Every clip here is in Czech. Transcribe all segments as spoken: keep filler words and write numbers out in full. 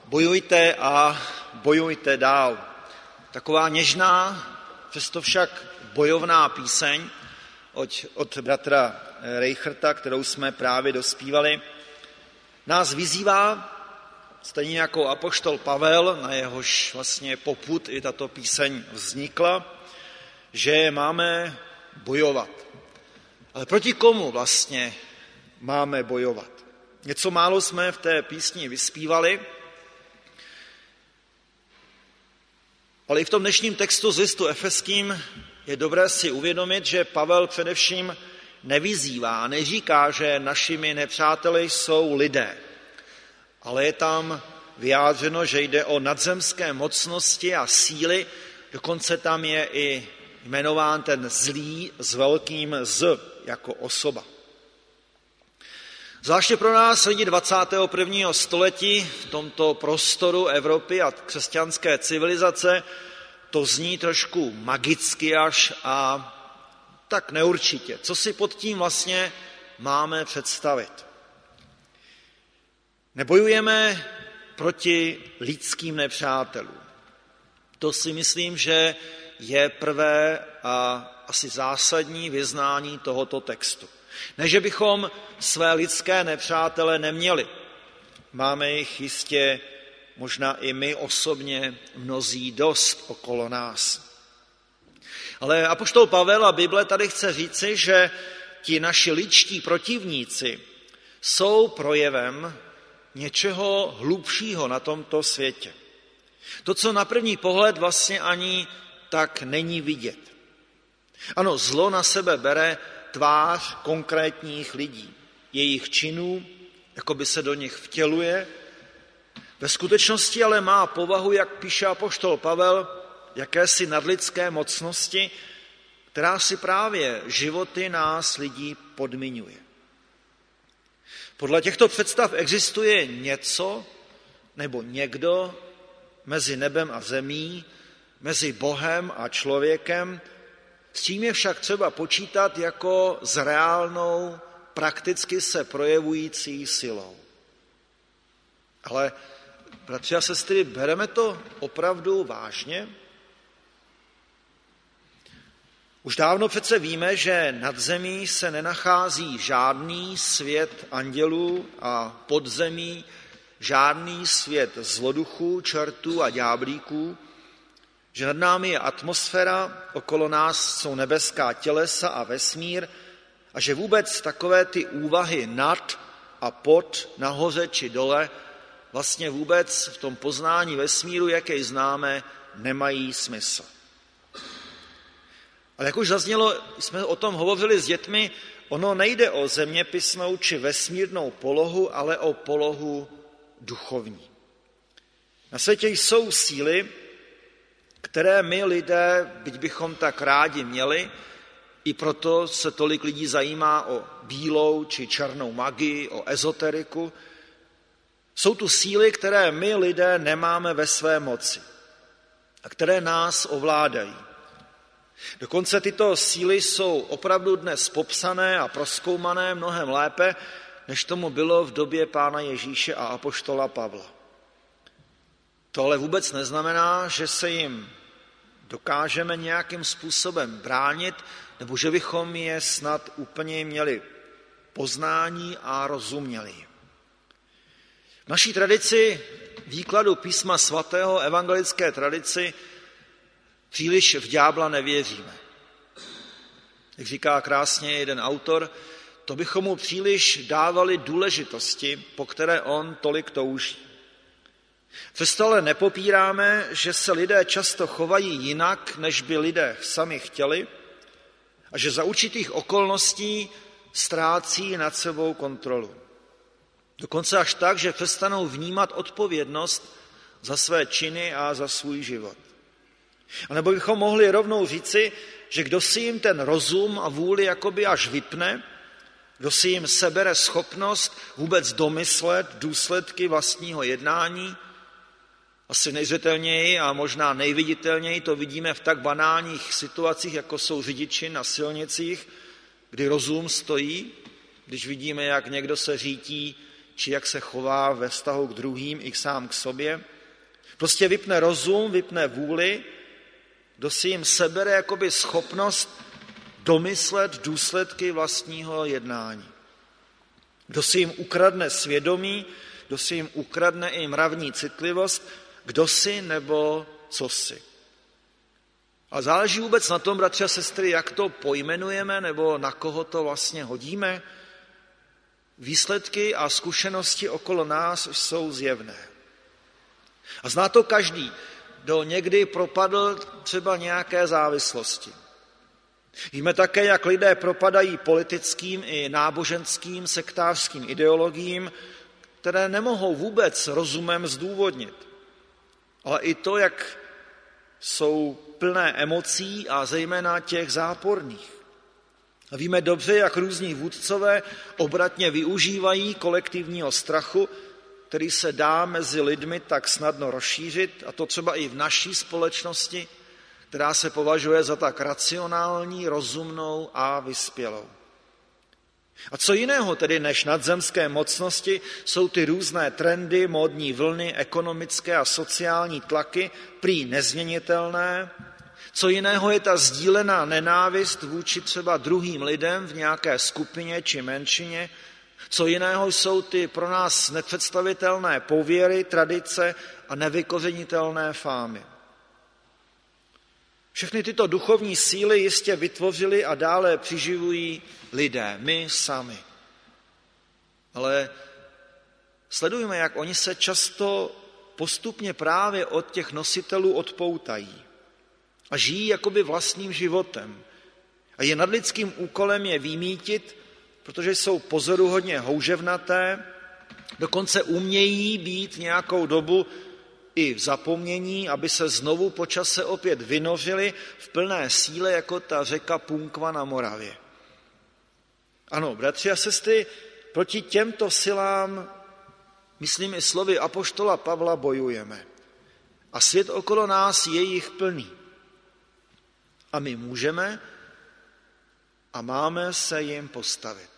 Bojujte a bojujte dál. Taková něžná, přesto však bojovná píseň od, od bratra Reicherta, kterou jsme právě dospívali, nás vyzývá, stejně jako apoštol Pavel, na jehož vlastně popud i tato píseň vznikla, že máme bojovat. Ale proti komu vlastně máme bojovat? Něco málo jsme v té písni vyspívali, ale i v tom dnešním textu z listu Efeským je dobré si uvědomit, že Pavel především nevyzývá, neříká, že našimi nepřáteli jsou lidé, ale je tam vyjádřeno, že jde o nadzemské mocnosti a síly, dokonce tam je i jmenován ten zlý s velkým Z jako osoba. Zvláště pro nás lidi dvacátého prvního století v tomto prostoru Evropy a křesťanské civilizace to zní trošku magicky až a tak neurčitě. Co si pod tím vlastně máme představit? Nebojujeme proti lidským nepřátelům. To si myslím, že je prvé a asi zásadní vyznání tohoto textu. Ne, že bychom své lidské nepřátele neměli. Máme jich jistě, možná i my osobně, mnozí dost okolo nás. Ale apoštol Pavel a Bible tady chce říci, že ti naši lidští protivníci jsou projevem něčeho hlubšího na tomto světě. To, co na první pohled vlastně ani tak není vidět. Ano, zlo na sebe bere tvář konkrétních lidí, jejich činů, jako by se do nich vtěluje. Ve skutečnosti ale má povahu, jak píše apoštol Pavel, jakési nadlidské mocnosti, která si právě životy nás lidí podmiňuje. Podle těchto představ existuje něco nebo někdo mezi nebem a zemí, mezi Bohem a člověkem, s tím je však třeba počítat jako s reálnou, prakticky se projevující silou. Ale, bratři a sestry, bereme to opravdu vážně? Už dávno přece víme, že nad zemí se nenachází žádný svět andělů a pod zemí žádný svět zloduchů, čertů a ďáblíků, že nad námi je atmosféra, okolo nás jsou nebeská tělesa a vesmír a že vůbec takové ty úvahy nad a pod, nahoře či dole, vlastně vůbec v tom poznání vesmíru, jaké známe, nemají smysl. Ale jak už zaznělo, jsme o tom hovořili s dětmi, ono nejde o zeměpisnou či vesmírnou polohu, ale o polohu duchovní. Na světě jsou síly, které my lidé, byť bychom tak rádi měli, i proto se tolik lidí zajímá o bílou či černou magii, o ezoteriku. Jsou tu síly, které my lidé nemáme ve své moci a které nás ovládají. Dokonce tyto síly jsou opravdu dnes popsané a prozkoumané mnohem lépe, než tomu bylo v době Pána Ježíše a apoštola Pavla. To ale vůbec neznamená, že se jim dokážeme nějakým způsobem bránit, nebo že bychom je snad úplně měli poznání a rozuměli. V naší tradici výkladu písma svatého, evangelické tradici, příliš v ďábla nevěříme. Jak říká krásně jeden autor, to bychom mu příliš dávali důležitosti, po které on tolik touží. Přesto ale nepopíráme, že se lidé často chovají jinak, než by lidé sami chtěli a že za určitých okolností ztrácí nad sebou kontrolu. Dokonce až tak, že přestanou vnímat odpovědnost za své činy a za svůj život. A nebo bychom mohli rovnou říci, že kdo si jim ten rozum a vůli jakoby až vypne, kdo si jim sebere schopnost vůbec domyslet důsledky vlastního jednání, asi nejzřetelněji a možná nejviditelněji to vidíme v tak banálních situacích, jako jsou řidiči na silnicích, kdy rozum stojí, když vidíme, jak někdo se řítí či jak se chová ve vztahu k druhým i sám k sobě. Prostě vypne rozum, vypne vůli, kdo si jim sebere jakoby schopnost domyslet důsledky vlastního jednání. Kdo si jim ukradne svědomí, kdo si jim ukradne i mravní citlivost, kdo si nebo co si. A záleží vůbec na tom, bratři a sestry, jak to pojmenujeme nebo na koho to vlastně hodíme. Výsledky a zkušenosti okolo nás jsou zjevné. A zná to každý, kdo někdy propadl třeba nějaké závislosti. Víme také, jak lidé propadají politickým i náboženským sektářským ideologiím, které nemohou vůbec rozumem zdůvodnit. Ale i to, jak jsou plné emocí a zejména těch záporných. A víme dobře, jak různí vůdcové obratně využívají kolektivního strachu, který se dá mezi lidmi tak snadno rozšířit, a to třeba i v naší společnosti, která se považuje za tak racionální, rozumnou a vyspělou. A co jiného tedy než nadzemské mocnosti jsou ty různé trendy, módní vlny, ekonomické a sociální tlaky, prý nezměnitelné? Co jiného je ta sdílená nenávist vůči třeba druhým lidem v nějaké skupině či menšině? Co jiného jsou ty pro nás nepředstavitelné pověry, tradice a nevykořenitelné fámy? Všechny tyto duchovní síly jistě vytvořili a dále přiživují lidé, my sami. Ale sledujme, jak oni se často postupně právě od těch nositelů odpoutají a žijí jakoby vlastním životem. A je nadlidským úkolem je vymítit, protože jsou pozoruhodně houževnaté, dokonce umějí být nějakou dobu i v zapomnění, aby se znovu po čase opět vynořili v plné síle jako ta řeka Punkva na Moravě. Ano, bratři a sestry, proti těmto silám, myslím i slovy apoštola Pavla, bojujeme. A svět okolo nás je jich plný. A my můžeme a máme se jim postavit.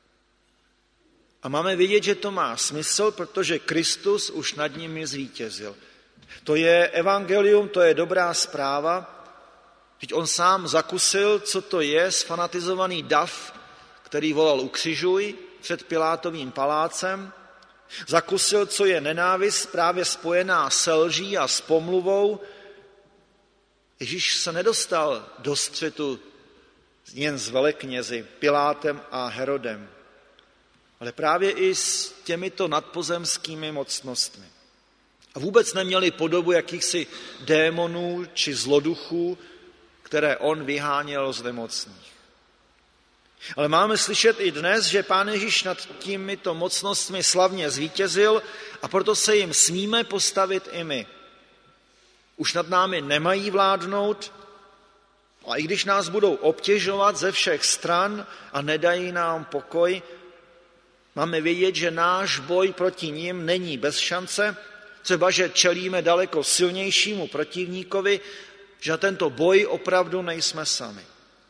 A máme vědět, že to má smysl, protože Kristus už nad nimi zvítězil. To je evangelium, to je dobrá zpráva. Teď on sám zakusil, co to je sfanatizovaný dav, který volal ukřižuj před Pilátovým palácem. Zakusil, co je nenávist právě spojená se lží a s pomluvou. Ježíš se nedostal do střetu jen s veleknězi Pilátem a Herodem, ale právě i s těmito nadpozemskými mocnostmi. A vůbec neměli podobu jakýchsi démonů či zloduchů, které on vyháněl z nemocných. Ale máme slyšet i dnes, že Pán Ježíš nad těmito mocnostmi slavně zvítězil a proto se jim smíme postavit i my. Už nad námi nemají vládnout, a i když nás budou obtěžovat ze všech stran a nedají nám pokoj, máme vědět, že náš boj proti nim není bez šance, třeba že čelíme daleko silnějšímu protivníkovi, že na tento boj opravdu nejsme sami.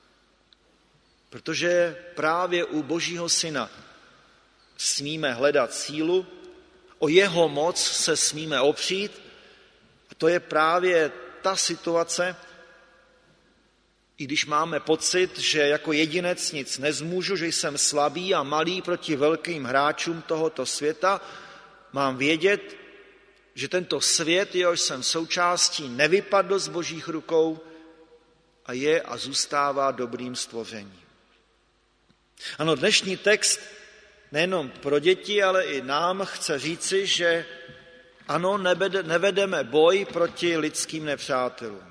Protože právě u Božího Syna smíme hledat sílu, o jeho moc se smíme opřít, a to je právě ta situace, i když máme pocit, že jako jedinec nic nezmůžu, že jsem slabý a malý proti velkým hráčům tohoto světa, mám vědět, že tento svět, jehož jsem součástí, nevypadl z Božích rukou a je a zůstává dobrým stvořením. Ano, dnešní text nejenom pro děti, ale i nám chce říci, že ano, nevedeme boj proti lidským nepřátelům.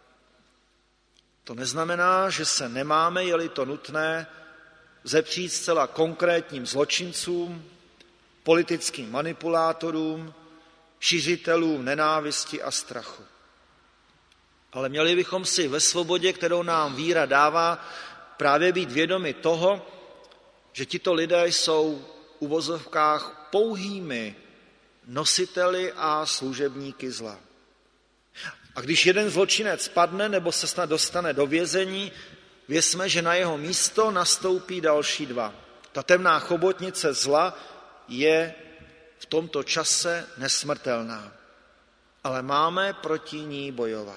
To neznamená, že se nemáme, je-li to nutné, zepřít zcela konkrétním zločincům, politickým manipulátorům, šiřitelům nenávisti a strachu. Ale měli bychom si ve svobodě, kterou nám víra dává, právě být vědomi toho, že tito lidé jsou v uvozovkách pouhými nositeli a služebníky zla. A když jeden zločinec padne nebo se snad dostane do vězení, vězme, že na jeho místo nastoupí další dva. Ta temná chobotnice zla je v tomto čase nesmrtelná, ale máme proti ní bojovat.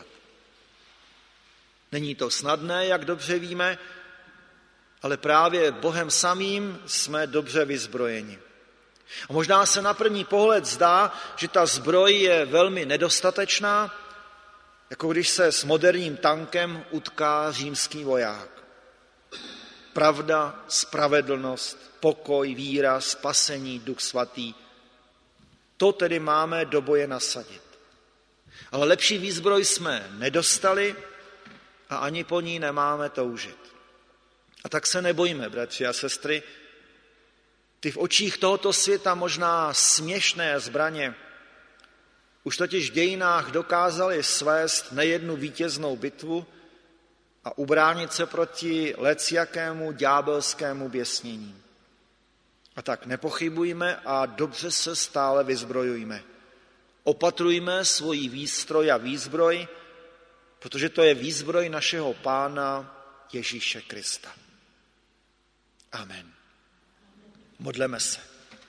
Není to snadné, jak dobře víme, ale právě Bohem samým jsme dobře vyzbrojeni. A možná se na první pohled zdá, že ta zbroj je velmi nedostatečná, jako když se s moderním tankem utká římský voják. Pravda, spravedlnost, pokoj, víra, spasení, Duch svatý. To tedy máme do boje nasadit. Ale lepší výzbroj jsme nedostali a ani po ní nemáme toužit. A tak se nebojíme, bratři a sestry, ty v očích tohoto světa možná směšné zbraně už totiž v dějinách dokázaly svést nejednu vítěznou bitvu a ubránit se proti lecjakému ďábelskému běsnění. A tak nepochybujme a dobře se stále vyzbrojujme. Opatrujme svoji výstroj a výzbroj, protože to je výzbroj našeho Pána Ježíše Krista. Amen. Modleme se.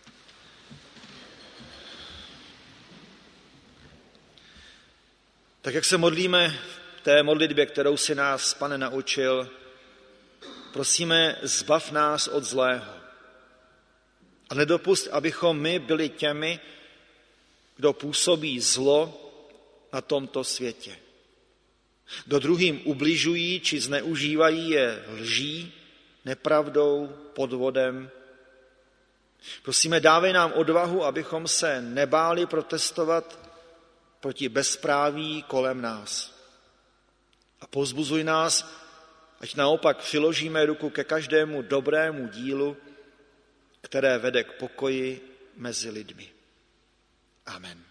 Tak jak se modlíme v té modlitbě, kterou si nás, Pane, naučil, prosíme, zbav nás od zlého. A nedopust, abychom my byli těmi, kdo působí zlo na tomto světě. Kdo druhým ubližují či zneužívají je lží, nepravdou, podvodem. Prosíme, dávej nám odvahu, abychom se nebáli protestovat proti bezpráví kolem nás. A povzbuzuj nás, ať naopak přiložíme ruku ke každému dobrému dílu, které vede k pokoji mezi lidmi. Amen.